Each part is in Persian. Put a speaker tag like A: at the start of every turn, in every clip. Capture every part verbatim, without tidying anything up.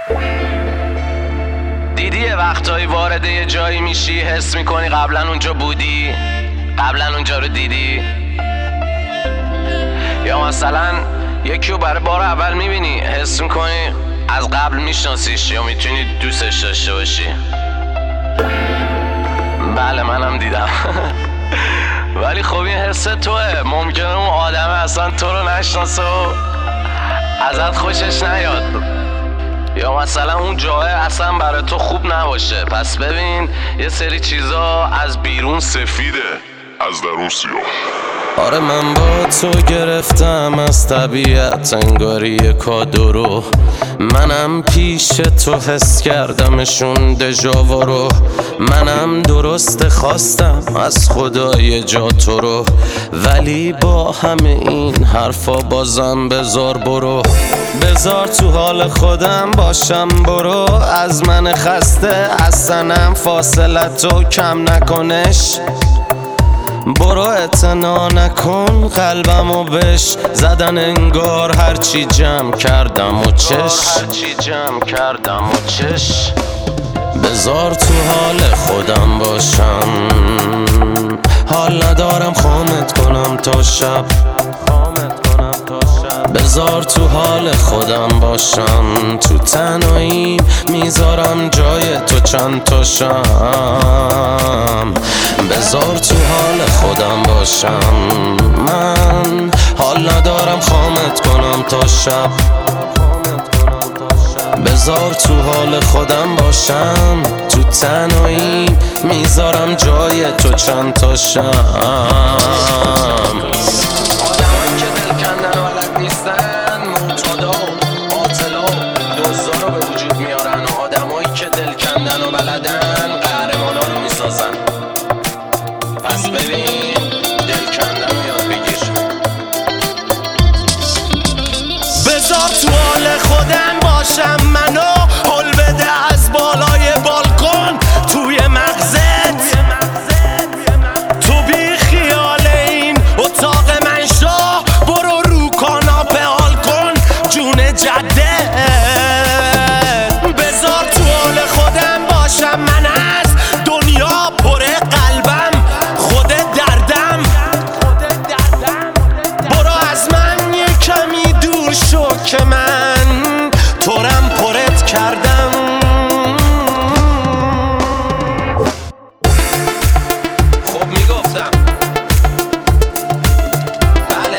A: دیدی یه وقتایی وارد یه جایی میشی حس میکنی قبلا اونجا بودی، قبلا اونجا رو دیدی. یا مثلا یکی رو برای بار اول میبینی حس میکنی از قبل میشناسیش یا میتونی دوستش داشته باشی. بله منم دیدم. ولی خب این حس توه، ممکنه اون آدم اصلا تو رو نشناسه و ازت خوشش نیاد، یا مثلا اون جای اصلا برای تو خوب نباشه. پس ببین یه سری چیزا از بیرون سفیده،
B: از درون سیاه.
A: آره من با تو گرفتم از طبیعت انگاری کادو رو، منم پیش تو حس کردمشون دژاوا رو، منم درست خواستم از خدای جا تو رو، ولی با همه این حرفا بازم بذار برو، بذار تو حال خودم باشم برو، از من خسته اصلا فاصلتو کم نکنش، برو اعتنا نکن قلبمو بش زدن انگار هرچی جمع کردم و چش، هرچی جمع کردم و چش، بذار تو حال خودم باشم، حال ندارم خامت کنم تا شب، بذار تو حال خودم باشم، تو تنهایی میذارم جای تو چند تا شم، بذار تو حال خودم باشم، من حال ندارم خامت کنم تا شب، بذار تو حال خودم باشم، تو تنهایی میذارم جای تو چند تا شم. پس ببین دل کندن رو یاد بگیر، بذار تو حال خودم باشم، منو حل بده از بالای بالکن توی مغزت، تو بی خیال این اتاق من شو، برو رو کاناپه حال کن جون جده، بذار تو حال خودم باشم، من از دنیا پر قلبم خود دردم، برو از من یه کمی دور شو که من تورم پرت کردم، خب میگفتم بله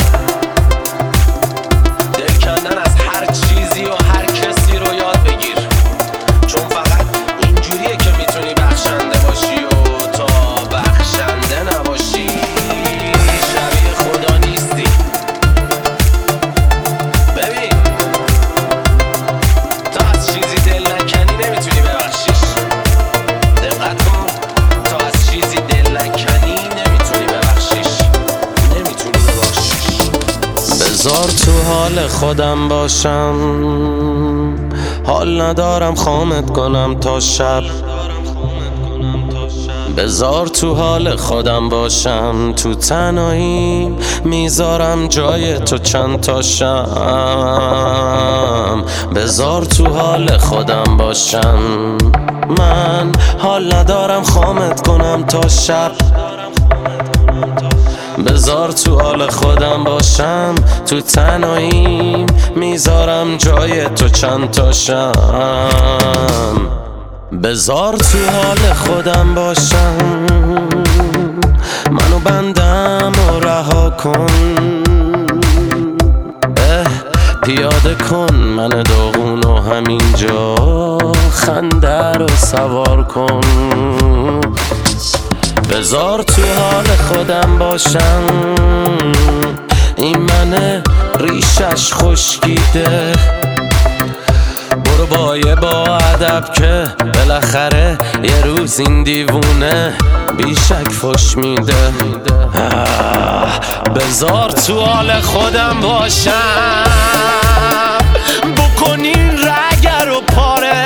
A: دل کندن از هر چیزی و هر کسی رو یاد بگیر، چون فقط اینجوریه که میتونی بخشنده باشی و تا بخشنده نباشی شبیه خدا نیستی. ببین تا از چیزی دل نکنی نمیتونی ببخشیش، دقت کن، تا از چیزی دل نکنی نمیتونی ببخشیش، نمیتونی ببخشیش، بذار تو حال خودم باشم، حال ندارم خامت کنم تا شب، بذار تو حال خودم باشم، تو تنهایی میذارم جای تو چند تا شم، بذار تو حال خودم باشم، من حال ندارم خامت کنم تا شب، بذار تو حال خودم باشم، تو تنهایی میذارم جای تو چند تا شم، بذار تو حال خودم باشم، منو بندم و رها کن، اه پیاده کن من داغونو همینجا، خنده رو سوار کن، بذار تو حال خودم باشم، این منه ریشش خشکیده، برو با یه با ادب که بالاخره یه روز این دیوونه بیشک فش میده، بذار تو حال خودم باشم، بکنین رگر و پاره،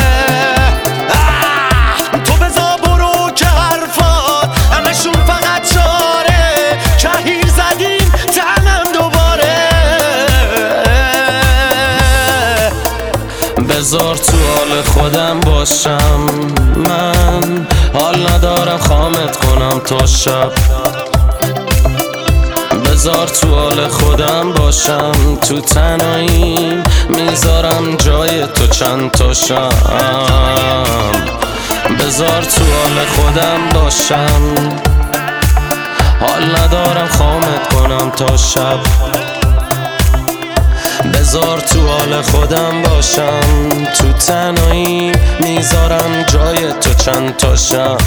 A: تو بذار برو که حرفات همشون فقط چاره، کهیر زدیم تنم دوباره، بذار تو حال خودم باشم، من حال ندارم خامت کنم تا شب. بذار تو حال خودم باشم، تو تنهاییم میذارم جای تو چند تا شم. بذار تو حال خودم باشم، حال ندارم خامت کنم تا شب. بذار تو حال خودم باشم، تو تنهایی میذارم جای تو چند تا شم.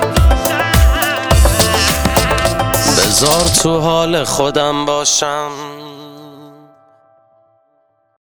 A: بذار تو حال خودم باشم،